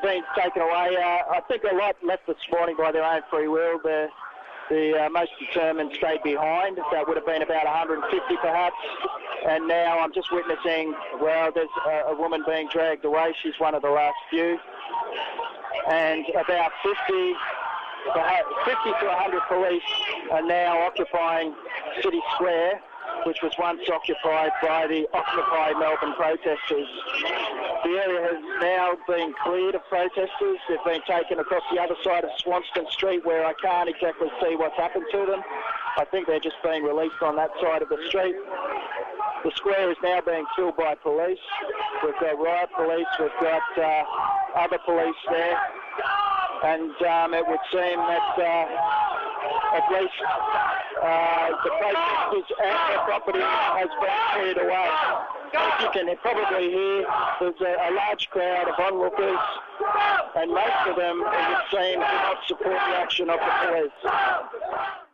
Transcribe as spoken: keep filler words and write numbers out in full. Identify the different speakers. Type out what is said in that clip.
Speaker 1: been taken away. Uh, I think a lot left this morning by their own free will. The, the uh, most determined stayed behind. That would have been about one hundred fifty perhaps. And now I'm just witnessing, well, there's a, a woman being dragged away. She's one of the last few. And about fifty, fifty to one hundred police are now occupying City Square, which was once occupied by the Occupy Melbourne protesters. The area has now been cleared of protesters. They've been taken across the other side of Swanston Street, where I can't exactly see what's happened to them. I think they're just being released on that side of the street. The square is now being filled by police. We've got riot police, we've got uh, other police there. And um, it would seem that uh, at least uh, the protesters and their property has been cleared away. As you can probably hear, there's a, a large crowd of onlookers, and most of them, it would seem, do not support the action of the police.